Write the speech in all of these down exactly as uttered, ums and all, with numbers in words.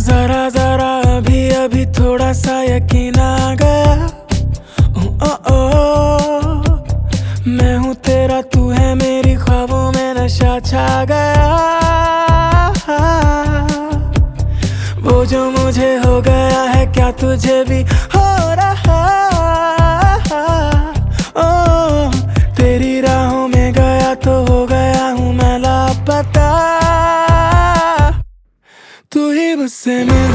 जरा जरा अभी अभी थोड़ा सा यकीन आ गया। ओ, ओ, ओ, मैं हूँ तेरा, तू है मेरी, ख्वाबों में नशा छा गया। वो जो मुझे हो गया है, क्या तुझे भी हो रहा? ओ, तेरी राहों में गया तो हो गया हूँ मैं लापता। तू ही मुझसे मिल,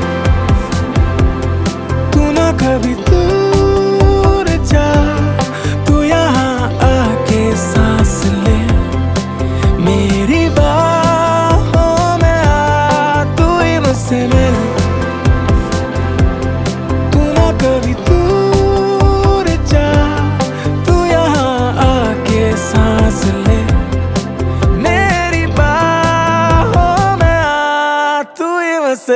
तू ना कभी दूर जा, तू यहाँ आके सांस ले मेरी बाहों में आ। तू ही मुझसे मिल, तू ना कभी दूर जा, तू यहाँ आके सांस ले मेरी बाहों में आ। तू ही मुझसे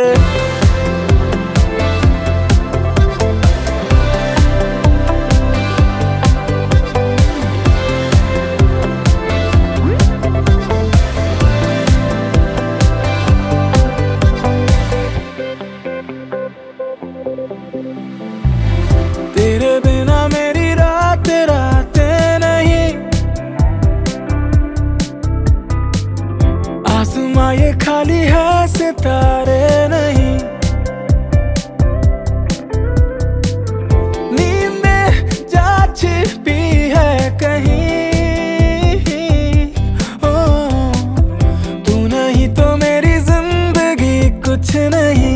तेरे बिना मेरी रात रातें नहीं, आसमां ये खाली है, सितारे नहीं। नींदे जा छिपी है कहीं, ओ, तू नहीं तो मेरी जिंदगी कुछ नहीं।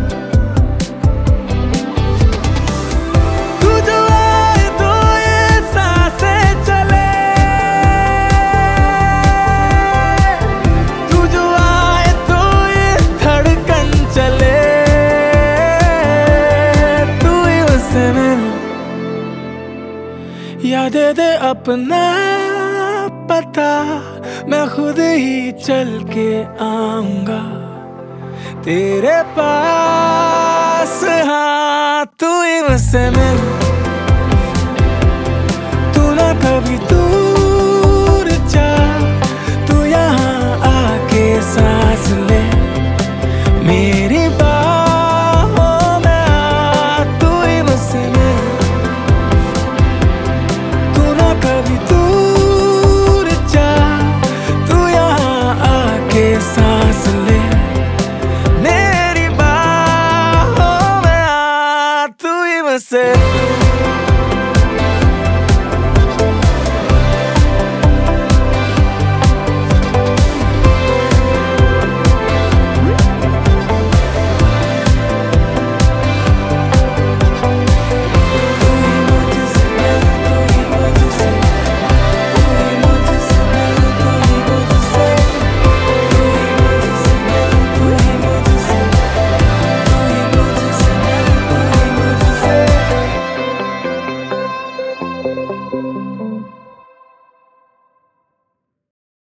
याद दे अपना पता, मैं खुद ही चल के आऊंगा तेरे पास। हाँ, तू ही मुझसे मिल, तू ना कभी दूर जा, तू यहाँ आके सांस ले मेरी बाहों में आ। तू ही मुझसे मिल, कभी दूर जा, तू यहाँ आके सांस ले मेरी बाहों में आ। तू ही मुझसे